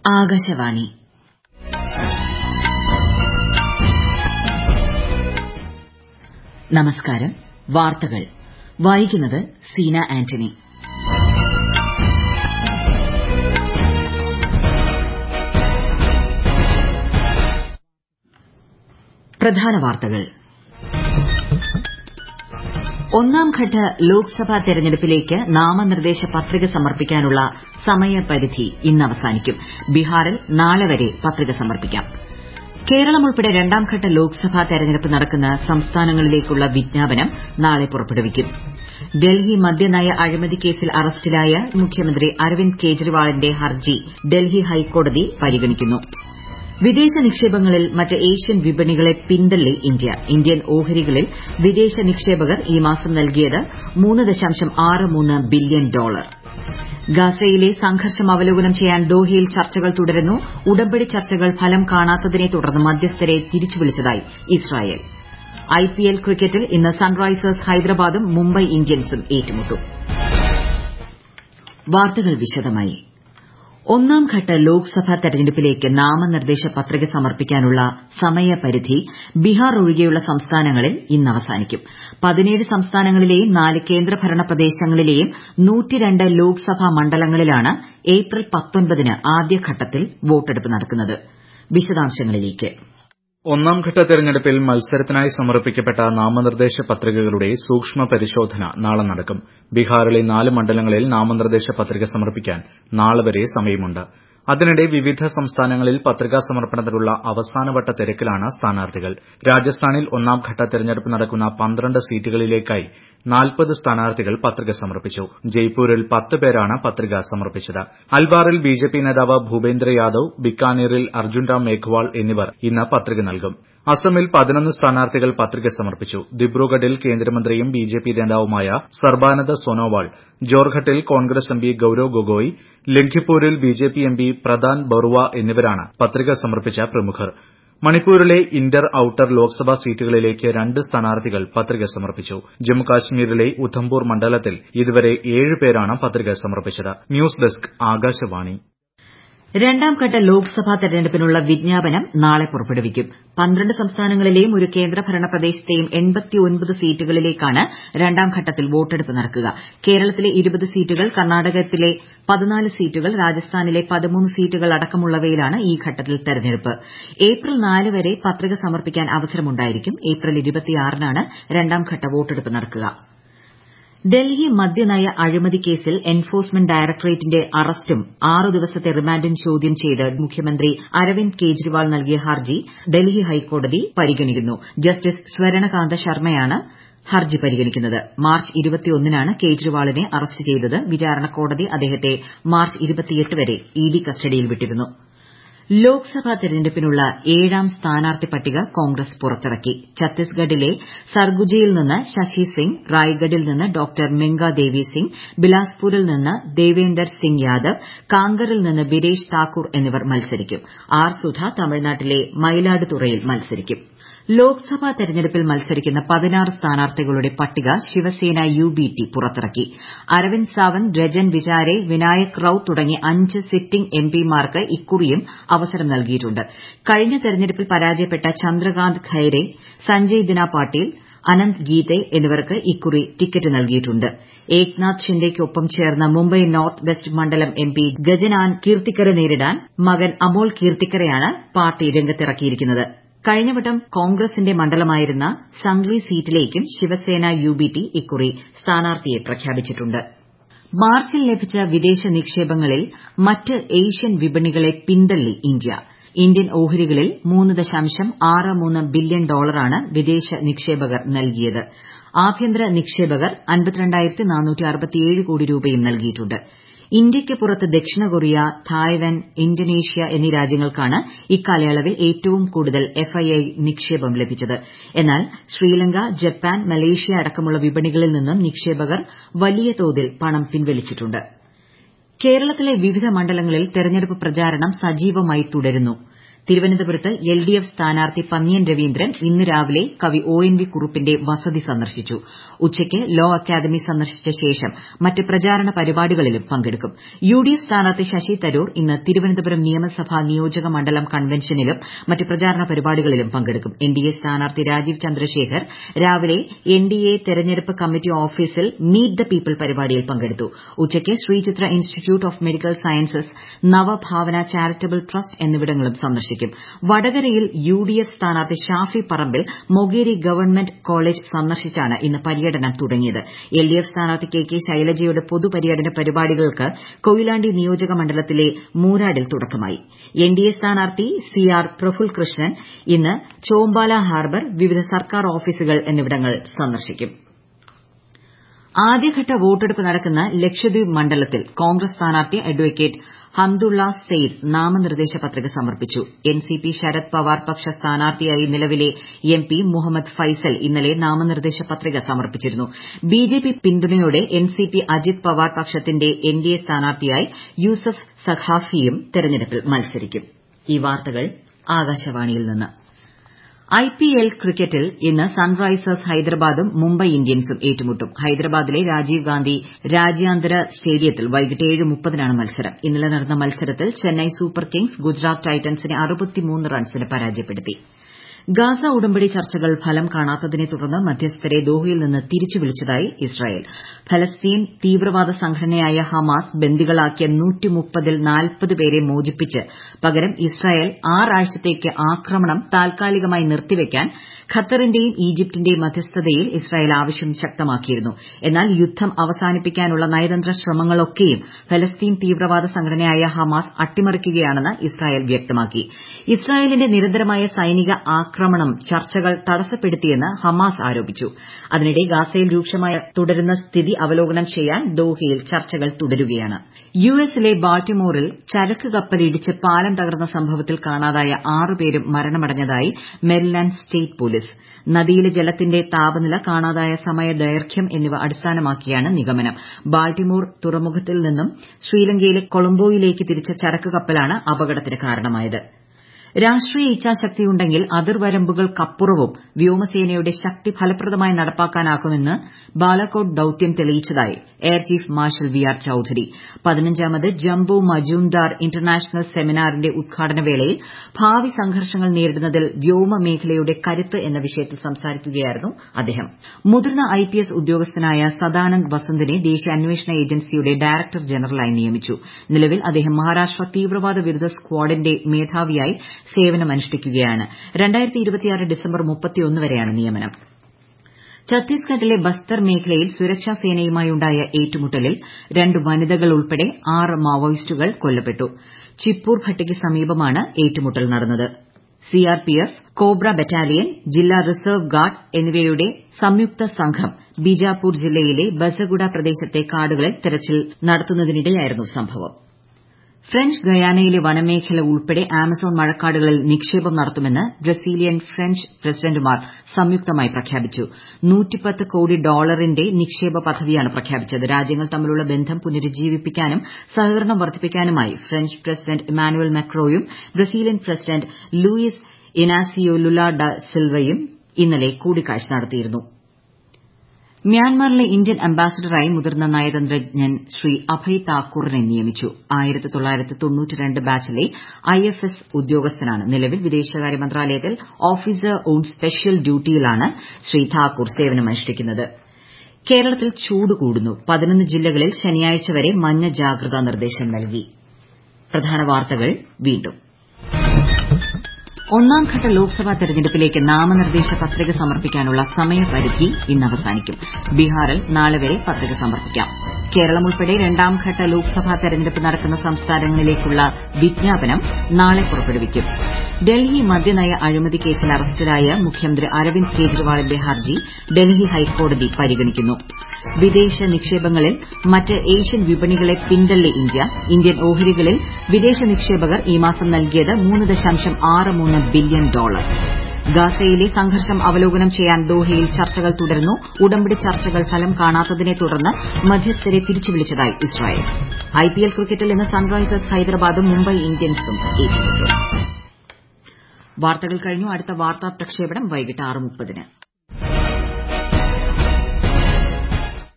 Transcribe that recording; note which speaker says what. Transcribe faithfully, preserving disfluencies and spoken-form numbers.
Speaker 1: ആകാശവാണി നമസ്കാരം. വാർത്തകൾ വായിക്കുന്നത് സീന ആന്റണി. പ്രധാന വാർത്തകൾ. ഒന്നാംഘട്ട ലോക്സഭാ തെരഞ്ഞെടുപ്പിലേക്ക് നാമനിർദ്ദേശ പത്രിക സമർപ്പിക്കാനുള്ള സമയപരിധി ഇന്ന് അവസാനിക്കും. ബീഹാറിൽ നാളെ വരെ പത്രിക സമർപ്പിക്കാം. കേരളം ഉൾപ്പെടെ രണ്ടാംഘട്ട ലോക്സഭാ തെരഞ്ഞെടുപ്പ് നടക്കുന്ന സംസ്ഥാനങ്ങളിലേക്കുള്ള വിജ്ഞാപനം നാളെ പുറപ്പെടുവിക്കും. ഡൽഹി മദ്യനയ അഴിമതി കേസിൽ അറസ്റ്റിലായ മുഖ്യമന്ത്രി അരവിന്ദ് കെജ്രിവാളിന്റെ ഹർജി ഡൽഹി ഹൈക്കോടതി പരിഗണിക്കുന്നു. വിദേശ നിക്ഷേപങ്ങളിൽ മറ്റ് ഏഷ്യൻ വിപണികളെ പിന്തള്ളി ഇന്ത്യ. ഇന്ത്യൻ ഓഹരികളിൽ വിദേശ നിക്ഷേപകർ ഈ മാസം നൽകിയത് മൂന്ന് ദശാംശം ആറ് മൂന്ന് ബില്യൺ ഡോളർ. ഗാസയിലെ സംഘർഷം അവലോകനം ചെയ്യാൻ ദോഹയിൽ ചർച്ചകൾ തുടരുന്നു. ഉടമ്പടി ചർച്ചകൾ ഫലം കാണാത്തതിനെ തുടർന്ന് മധ്യസ്ഥരെ തിരിച്ചുവിളിച്ചതായി ഇസ്രായേൽ. ഐപിഎൽ ക്രിക്കറ്റിൽ ഇന്ന് സൺറൈസേഴ്സ് ഹൈദരാബാദും മുംബൈ ഇന്ത്യൻസും ഏറ്റുമുട്ടും. വാർത്തകൾ വിശദമായി. ഒന്നാംഘട്ട ലോക്സഭാ തെരഞ്ഞെടുപ്പിലേക്ക് നാമനിർദ്ദേശ പത്രിക സമർപ്പിക്കാനുള്ള സമയപരിധി ബീഹാർ ഒഴികെയുള്ള സംസ്ഥാനങ്ങളിൽ ഇന്ന് അവസാനിക്കും. പതിനേഴ് സംസ്ഥാനങ്ങളിലെയും നാല് കേന്ദ്രഭരണ പ്രദേശങ്ങളിലെയും നൂറ്റിരണ്ട് ലോക്സഭാ മണ്ഡലങ്ങളിലാണ് ഏപ്രിൽ പത്തൊൻപതിന് ആദ്യഘട്ടത്തിൽ വോട്ടെടുപ്പ് നടക്കുന്നത്. വിശദാംശങ്ങളിലേക്ക്.
Speaker 2: ഒന്നാംഘട്ട തെരഞ്ഞെടുപ്പിൽ മത്സരത്തിനായി സമർപ്പിക്കപ്പെട്ട നാമനിർദ്ദേശ പത്രികകളുടെ സൂക്ഷ്മ പരിശോധന നാളെ നടക്കും. ബീഹാറിലെ നാല് മണ്ഡലങ്ങളിൽ നാമനിർദ്ദേശ പത്രിക സമർപ്പിക്കാൻ നാളെ വരെ സമയമുണ്ട്. അതിനിടെ വിവിധ സംസ്ഥാനങ്ങളിൽ പത്രികാ സമർപ്പണത്തിനുള്ള അവസാനവട്ട തിരക്കിലാണ് സ്ഥാനാർത്ഥികൾ. രാജസ്ഥാനിൽ ഒന്നാംഘട്ട തെരഞ്ഞെടുപ്പ് നടക്കുന്ന പന്ത്രണ്ട് സീറ്റുകളിലേക്കായി നാൽപ്പത് സ്ഥാനാർത്ഥികൾ പത്രിക സമർപ്പിച്ചു. ജയ്പൂരിൽ പത്ത് പേരാണ് പത്രിക സമർപ്പിച്ചത്. അൽവാറിൽ ബിജെപി നേതാവ് ഭൂപേന്ദ്ര യാദവ്, ബിക്കാനീറിൽ അർജുൻ റാം മേഘ്വാൾ എന്നിവർ ഇന്ന് പത്രിക നൽകും. അസമിൽ പതിനൊന്ന് സ്ഥാനാർത്ഥികൾ പത്രിക സമർപ്പിച്ചു. ദിബ്രുഗഡിൽ കേന്ദ്രമന്ത്രിയും ബിജെപി നേതാവുമായ സർബാനന്ദ് സോനോവാൾ, ജോർഹട്ടിൽ കോൺഗ്രസ് എംപി ഗൌരവ് ഗൊഗോയ്, ലഖിംപൂരിൽ ബിജെപി എംപി പ്രദാൻ ബറുവ എന്നിവരാണ് പത്രിക സമർപ്പിച്ച പ്രമുഖർ. മണിപ്പൂരിലെ ഇന്റർ ഔട്ടർ ലോക്സഭാ സീറ്റുകളിലേക്ക് രണ്ട് സ്ഥാനാർത്ഥികൾ പത്രിക സമർപ്പിച്ചു. ജമ്മുകാശ്മീരിലെ ഉധംപൂർ മണ്ഡലത്തിൽ ഇതുവരെ ഏഴ് പേരാണ് പത്രിക സമർപ്പിച്ചത്. News desk Akashvani.
Speaker 1: രണ്ടാംഘട്ട ലോക്സഭാ തെരഞ്ഞെടുപ്പിനുള്ള വിജ്ഞാപനം നാളെ പുറപ്പെടുവിക്കും. പന്ത്രണ്ട് സംസ്ഥാനങ്ങളിലെയും ഒരു കേന്ദ്രഭരണ പ്രദേശത്തെയും എൺപത്തിയൊൻപത് സീറ്റുകളിലേക്കാണ് രണ്ടാംഘട്ടത്തിൽ വോട്ടെടുപ്പ് നടക്കുക. കേരളത്തിലെ ഇരുപത് സീറ്റുകൾ, കർണാടകത്തിലെ പതിനാല് സീറ്റുകൾ, രാജസ്ഥാനിലെ പതിമൂന്ന് സീറ്റുകൾ അടക്കമുള്ളവയിലാണ് ഈ ഘട്ടത്തിൽ തെരഞ്ഞെടുപ്പ്. ഏപ്രിൽ നാല് വരെ പത്രിക സമർപ്പിക്കാൻ അവസരമുണ്ടായിരിക്കും. ഏപ്രിൽ ഇരുപത്തിയാറിനാണ് രണ്ടാംഘട്ട വോട്ടെടുപ്പ് നടക്കുക. ഡൽഹി മദ്യനയ അഴിമതി കേസിൽ എൻഫോഴ്സ്മെന്റ് ഡയറക്ടറേറ്റിന്റെ അറസ്റ്റും ആറ് ദിവസത്തെ റിമാൻഡും ചോദ്യം ചെയ്ത് മുഖ്യമന്ത്രി അരവിന്ദ് കെജ്രിവാൾ നൽകിയ ഹർജി ഡൽഹി ഹൈക്കോടതി പരിഗണിക്കുന്നു. ജസ്റ്റിസ് സ്വരണകാന്ത ശർമ്മയാണ് ഹർജി പരിഗണിക്കുന്നത്. മാർച്ച് ഇരുപത്തിയൊന്നിനാണ് കെജ്രിവാളിനെ അറസ്റ്റ് ചെയ്തത്. വിചാരണ കോടതി അദ്ദേഹത്തെ മാർച്ച് ഇരുപത്തിയെട്ട് വരെ ഇഡി കസ്റ്റഡിയിൽ വിട്ടിരുന്നു. ലോക്സഭാ തെരഞ്ഞെടുപ്പിനുള്ള ഏഴാം സ്ഥാനാർത്ഥി പട്ടിക കോൺഗ്രസ് പുറത്തിറക്കി. ഛത്തീസ്ഗഡിലെ സർഗുജയിൽ നിന്ന് ശശി സിംഗ്, റായ്ഗഡിൽ നിന്ന് ഡോക്ടർ മെങ്ക ദേവി സിംഗ്, ബിലാസ്പൂരിൽ നിന്ന് ദേവേന്ദർ സിംഗ് യാദവ്, കാങ്കറിൽ നിന്ന് ബിരേഷ് താക്കൂർ എന്നിവർ മത്സരിക്കും. ആർ സുധ തമിഴ്നാട്ടിലെ മയിലാടുതുറയിൽ മത്സരിക്കും. ലോക്സഭാ തെരഞ്ഞെടുപ്പിൽ മത്സരിക്കുന്ന പതിനാറ് സ്ഥാനാർത്ഥികളുടെ പട്ടിക ശിവസേന യു ബി ടി പുറത്തിറക്കി. അരവിന്ദ് സാവന്ത്, രജൻ വിചാരെ, വിനായക് റൌത്ത് തുടങ്ങി അഞ്ച് സിറ്റിംഗ് എംപിമാർക്ക് ഇക്കുറിയും അവസരം നൽകിയിട്ടുണ്ട്. കഴിഞ്ഞ തെരഞ്ഞെടുപ്പിൽ പരാജയപ്പെട്ട ചന്ദ്രകാന്ത് ഖൈരെ, സഞ്ജയ് ദിന പാട്ടീൽ, അനന്ത് ഗീതെ എന്നിവർക്ക് ഇക്കുറി ടിക്കറ്റ് നൽകിയിട്ടുണ്ട്. ഏക്നാഥ് ഷിൻഡെയ്ക്കൊപ്പം ചേർന്ന് മുംബൈ നോർത്ത് വെസ്റ്റ് മണ്ഡലം എംപി ഗജനാൻ കീർത്തിക്കറെ നേരിടാൻ മകൻ അമോൽ കീർത്തിക്കറെയാണ് പാർട്ടി രംഗത്തിറക്കിയിരിക്കുന്നത്. കഴിഞ്ഞവട്ടം കോൺഗ്രസിന്റെ മണ്ഡലമായിരുന്ന സംഗ്ലി സീറ്റിലേക്കും ശിവസേന യു ബി ടി ഇക്കുറി സ്ഥാനാർത്ഥിയെ പ്രഖ്യാപിച്ചിട്ടുണ്ട്. മാർച്ചിൽ ലഭിച്ച വിദേശ നിക്ഷേപങ്ങളിൽ മറ്റ് ഏഷ്യൻ വിപണികളെ പിന്തള്ളി ഇന്ത്യ. ഇന്ത്യൻ ഓഹരികളിൽ മൂന്ന് ദശാംശം ആറ് മൂന്ന് ബില്യൺ ഡോളറാണ് വിദേശ നിക്ഷേപകർ നൽകിയത്. ആഭ്യന്തര നിക്ഷേപകർ അൻപത്തിരണ്ടായിരത്തി നാനൂറ്റി അറുപത്തിയേഴ് കോടി രൂപയും നൽകിയിട്ടുണ്ട്. ഇന്ത്യയ്ക്ക് പുറത്ത് ദക്ഷിണ കൊറിയ, തായ്വാൻ, ഇന്തോനേഷ്യ എന്നീ രാജ്യങ്ങൾക്കാണ് ഇക്കാലയളവിൽ ഏറ്റവും കൂടുതൽ എഫ്ഐഐ നിക്ഷേപം ലഭിച്ചത്. എന്നാൽ ശ്രീലങ്ക, ജപ്പാൻ, മലേഷ്യ അടക്കമുള്ള വിപണികളിൽ നിന്നും നിക്ഷേപകർ വലിയ തോതിൽ പണം പിൻവലിച്ചിട്ടുണ്ട്. കേരളത്തിലെ വിവിധ മണ്ഡലങ്ങളിൽ തെരഞ്ഞെടുപ്പ് പ്രചാരണം സജീവമായി തുടരുന്നു. തിരുവനന്തപുരത്ത് എൽ ഡി എഫ് സ്ഥാനാർത്ഥി പന്ന്യൻ രവീന്ദ്രൻ ഇന്ന് രാവിലെ കവി ഒ എൻ വി കുറുപ്പിന്റെ വസതി സന്ദർശിച്ചു. ഉച്ചയ്ക്ക് ലോ അക്കാദമി സന്ദർശിച്ച ശേഷം മറ്റ് പ്രചാരണ പരിപാടികളിലും പങ്കെടുക്കും. യു ഡി എഫ് സ്ഥാനാർത്ഥി ശശി തരൂർ ഇന്ന് തിരുവനന്തപുരം നിയമസഭാ നിയോജക മണ്ഡലം കൺവെൻഷനിലും മറ്റ് പ്രചാരണ പരിപാടികളിലും പങ്കെടുക്കും. എൻ ഡി എ സ്ഥാനാർത്ഥി രാജീവ് ചന്ദ്രശേഖർ രാവിലെ എൻ ഡി എ തെരഞ്ഞെടുപ്പ് കമ്മിറ്റി ഓഫീസിൽ മീറ്റ് ദ പീപ്പിൾ പരിപാടിയിൽ പങ്കെടുത്തു. ഉച്ചയ്ക്ക് Sree Chitra institute of medical sciences, Navabhavana charitable trust എന്നിവിടങ്ങളും സന്ദർശിക്കും. വടകരയിൽ യു ഡി എഫ് സ്ഥാനാർത്ഥി ഷാഫി പറമ്പിൽ മൊകേരി ഗവൺമെന്റ് കോളേജ് സന്ദർശിച്ചാണ് ഇന്ന് പര്യടനം തുടങ്ങിയത്. എൽ ഡി എഫ് സ്ഥാനാർത്ഥി കെ കെ ശൈലജയുടെ പൊതുപര്യടന പരിപാടികൾക്ക് കൊയിലാണ്ടി നിയോജക മണ്ഡലത്തിലെ മൂരാടിൽ തുടക്കമായി. എൻ ഡി എ സ്ഥാനാർത്ഥി സി ആർ പ്രഫുൽ കൃഷ്ണൻ ഇന്ന് ചോമ്പാല ഹാർബർ, വിവിധ സർക്കാർ ഓഫീസുകൾ എന്നിവിടങ്ങൾ സന്ദർശിക്കും. ആദ്യഘട്ട വോട്ടെടുപ്പ് നടക്കുന്ന ലക്ഷദ്വീപ് മണ്ഡലത്തിൽ കോൺഗ്രസ് സ്ഥാനാർത്ഥി അഡ്വക്കേറ്റ് ഹംദുള്ള സെയ്ദ് നാമനിർദ്ദേശ പത്രിക സമർപ്പിച്ചു. N C P Sharad Pawar പക്ഷ സ്ഥാനാർത്ഥിയായി നിലവിലെ എം പി മുഹമ്മദ് ഫൈസൽ ഇന്നലെ നാമനിർദ്ദേശ പത്രിക സമർപ്പിച്ചിരുന്നു. ബി ജെ പി പിന്തുണയോടെ N C P Ajit Pawar പക്ഷത്തിന്റെ എൻ ഡി എ സ്ഥാനാർത്ഥിയായി യൂസഫ് സഖാഫിയും തെരഞ്ഞെടുപ്പിൽ മത്സരിക്കും. ഈ വാർത്തകൾ ആകാശവാണിയിൽ നിന്ന്. ഐ പി എൽ ക്രിക്കറ്റിൽ ഇന്ന് സൺറൈസേഴ്സ് ഹൈദരാബാദും മുംബൈ ഇന്ത്യൻസും ഏറ്റുമുട്ടും. ഹൈദരാബാദിലെ രാജീവ് ഗാന്ധി രാജ്യാന്തര സ്റ്റേഡിയത്തിൽ വൈകിട്ട് ഏഴ് മുപ്പതിനാണ് മത്സരം. ഇന്നലെ നടന്ന മത്സരത്തിൽ ചെന്നൈ സൂപ്പർ കിങ്സ് ഗുജറാത്ത് ടൈറ്റൻസിനെ അറുപത്തിമൂന്ന് റൺസിന് പരാജയപ്പെടുത്തി. ഗാസ ഉടമ്പടി ചർച്ചകൾ ഫലം കാണാത്തതിനെ തുടർന്ന് മധ്യസ്ഥരെ ദോഹയിൽ നിന്ന് തിരിച്ചു വിളിച്ചതായി ഇസ്രായേൽ. ഫലസ്തീൻ തീവ്രവാദ സംഘടനയായ ഹമാസ് ബന്ദികളാക്കിയ നൂറ്റി മുപ്പതിൽ നാൽപ്പത് പേരെ മോചിപ്പിച്ച് പകരം ഇസ്രായേൽ ആറാഴ്ചത്തേക്ക് ആക്രമണം താൽക്കാലികമായി നിർത്തിവെക്കാൻ ഖത്തറിന്റെയും ഈജിപ്തിന്റെയും മധ്യസ്ഥതയിൽ ഇസ്രായേൽ ആവശ്യം ശക്തമാക്കിയിരുന്നു. എന്നാൽ യുദ്ധം അവസാനിപ്പിക്കാനുള്ള നയതന്ത്ര ശ്രമങ്ങളൊക്കെയും ഫലസ്തീൻ തീവ്രവാദ സംഘടനയായ ഹമാസ് അട്ടിമറിക്കുകയാണെന്ന് ഇസ്രായേൽ വ്യക്തമാക്കി. ഇസ്രായേലിന്റെ നിരന്തരമായ സൈനിക ആക്രമണം ചർച്ചകൾ തടസ്സപ്പെടുത്തിയെന്ന് ഹമാസ് ആരോപിച്ചു. അതിനിടെ ഗാസയിൽ രൂക്ഷമായി തുടരുന്ന സ്ഥിതി അവലോകനം ചെയ്യാൻ ദോഹയിൽ ചർച്ചകൾ തുടരുകയാണ്. യു എസിലെ ബാൾട്ടിമോറിൽ ചരക്ക് കപ്പൽ ഇടിച്ച് പാലം തകർന്ന സംഭവത്തിൽ കാണാതായ ആറുപേരും മരണമടഞ്ഞതായി മെരിലാൻഡ് സ്റ്റേറ്റ് പോലീസ്. നദിയിലെ ജലത്തിന്റെ താപനില, കാണാതായ സമയദൈർഘ്യം എന്നിവ അടിസ്ഥാനമാക്കിയാണ് നിഗമനം. ബാൾട്ടിമോർ തുറമുഖത്തിൽ നിന്നും ശ്രീലങ്കയിലെ കൊളംബോയിലേക്ക് തിരിച്ച ചരക്ക് കപ്പലാണ് അപകടത്തിന് കാരണമായത്. രാഷ്ട്രീയ ഇച്ഛാശക്തിയുണ്ടെങ്കിൽ അതിർവരമ്പുകൾക്കപ്പുറവും വ്യോമസേനയുടെ ശക്തി ഫലപ്രദമായി നടപ്പാക്കാനാകുമെന്ന് ബാലാകോട്ട് ദൌത്യം തെളിയിച്ചതായി air chief marshal V R Chaudhari. പതിനഞ്ചാമത് ജംബോ മജൂംദാർ ഇന്റർനാഷണൽ സെമിനാറിന്റെ ഉദ്ഘാടന വേളയിൽ ഭാവി സംഘർഷങ്ങൾ നേരിടുന്നതിൽ വ്യോമ മേഖലയുടെ കരുത്ത് എന്ന വിഷയത്തിൽ സംസാരിക്കുകയായിരുന്നു അദ്ദേഹം. മുതിർന്ന ഐ പി എസ് ഉദ്യോഗസ്ഥനായ സദാനന്ദ് വസന്തിനെ ദേശീയ അന്വേഷണ ഏജൻസിയുടെ ഡയറക്ടർ ജനറലായി നിയമിച്ചു. നിലവിൽ അദ്ദേഹം മഹാരാഷ്ട്ര തീവ്രവാദ വിരുദ്ധ സ്ക്വാഡിന്റെ മേധാവിയായി സേവനമനുഷ്ഠിക്കുകയാണ്. രണ്ടായിരത്തി ഇരുപത്തിയാറ് ഡിസംബർ മുപ്പത്തിയൊന്ന് വരെയാണ് നിയമനം. ഛത്തീസ്ഗഡിലെ ബസ്തർ മേഖലയിൽ സുരക്ഷാ സേനയുമായുണ്ടായ ഏറ്റുമുട്ടലിൽ രണ്ട് വനിതകൾ ഉൾപ്പെടെ ആറ് മാവോയിസ്റ്റുകൾ കൊല്ലപ്പെട്ടു. ചിപ്പൂർ ഭട്ടിക്ക് സമീപമാണ് ഏറ്റുമുട്ടൽ നടന്നത്. C R P F, cobra battalion, ജില്ലാ റിസർവ് ഗാർഡ് എന്നിവയുടെ സംയുക്ത സംഘം ബീജാപൂർ ജില്ലയിലെ ബസഗുഡ പ്രദേശത്തെ കാടുകളിൽ തെരച്ചിൽ നടത്തുന്നതിനിടെയായിരുന്നു സംഭവം. ഫ്രഞ്ച് ഗയാനയിലെ വനമേഖല ഉൾപ്പെടെ ആമസോൺ മഴക്കാടുകളിൽ നിക്ഷേപം നടത്തുമെന്ന് ബ്രസീലിയൻ, ഫ്രഞ്ച് പ്രസിഡന്റുമാർ സംയുക്തമായി പ്രഖ്യാപിച്ചു. നൂറ്റിപ്പത്ത് കോടി ഡോളറിന്റെ നിക്ഷേപ പദ്ധതിയാണ് പ്രഖ്യാപിച്ചത്. രാജ്യങ്ങൾ തമ്മിലുള്ള ബന്ധം പുനരുജ്ജീവിപ്പിക്കാനും സഹകരണം വർദ്ധിപ്പിക്കാനുമായി ഫ്രഞ്ച് പ്രസിഡന്റ് ഇമാനുവൽ മാക്രോയും Brazilian president Luiz Inacio Lula da സിൽവയും ഇന്നലെ കൂടിക്കാഴ്ച നടത്തിയിരുന്നു. മ്യാൻമറിലെ ഇന്ത്യൻ അംബാസഡറായി മുതിർന്ന നയതന്ത്രജ്ഞൻ ശ്രീ അഭയ് താക്കൂറിനെ നിയമിച്ചു. ആയിരത്തി തൊള്ളായിരത്തി തൊണ്ണൂറ്റി രണ്ട് ബാച്ചിലെ ഐ എഫ് എസ് ഉദ്യോഗസ്ഥനാണ്. നിലവിൽ വിദേശകാര്യ മന്ത്രാലയത്തിൽ ഓഫീസർ ഓൺ സ്പെഷ്യൽ ഡ്യൂട്ടിയിലാണ് ശ്രീ താക്കൂർ സേവനമനുഷ്ഠിക്കുന്നത്. കേരളത്തിൽ ചൂട് കൂടുന്നു. പതിനൊന്ന് ജില്ലകളിൽ ശനിയാഴ്ച വരെ മഞ്ഞ ജാഗ്രതാ നിർദ്ദേശം നൽകി. പ്രധാന വാർത്തകൾ വീണ്ടും. ഒന്നാംഘട്ട ലോക്സഭാ തെരഞ്ഞെടുപ്പിലേക്ക് നാമനിർദ്ദേശ പത്രിക സമർപ്പിക്കാനുള്ള സമയപരിധി ഇന്ന് അവസാനിക്കും. ബീഹാറിൽ നാളെ വരെ പത്രിക സമർപ്പിക്കാം. കേരളം ഉൾപ്പെടെ രണ്ടാംഘട്ട ലോക്സഭാ തെരഞ്ഞെടുപ്പ് നടക്കുന്ന സംസ്ഥാനങ്ങളിലേക്കുള്ള വിജ്ഞാപനം നാളെ പുറപ്പെടുവിക്കും. ഡൽഹി മദ്യനയ അഴിമതി കേസിൽ അറസ്റ്റിലായ മുഖ്യമന്ത്രി അരവിന്ദ് കെജ്രിവാളിന്റെ ഹർജി ഡൽഹി ഹൈക്കോടതി പരിഗണിക്കുന്നു. വിദേശ നിക്ഷേപങ്ങളിൽ മറ്റ് ഏഷ്യൻ വിപണികളെ പിന്തള്ളി ഇന്ത്യ. ഇന്ത്യൻ ഓഹരികളിൽ വിദേശ നിക്ഷേപകർ ഈ മാസം നൽകിയത് മൂന്ന് ദശാംശം ആറ് മൂന്ന് ബില്യൺ ഡോളർ. ഗാസയിലെ സംഘർഷം അവലോകനം ചെയ്യാൻ ദോഹയിൽ ചർച്ചകൾ തുടരുന്നു. ഉടമ്പടി ചർച്ചകൾ ഫലം കാണാത്തതിനെ തുടർന്ന് മധ്യസ്ഥരെ തിരിച്ചുവിളിച്ചതായി ഇസ്രായേൽ. ഐ പി എൽ ക്രിക്കറ്റിൽ ഇന്ന് സൺറൈസേഴ്സ് ഹൈദരാബാദും മുംബൈ ഇന്ത്യൻസും ഏറ്റുമുട്ടും. വാർത്തകൾ കഴിഞ്ഞു. അടുത്ത വാർത്താ പ്രക്ഷേപണം വൈകിട്ട് ആറ് മുപ്പതിന്.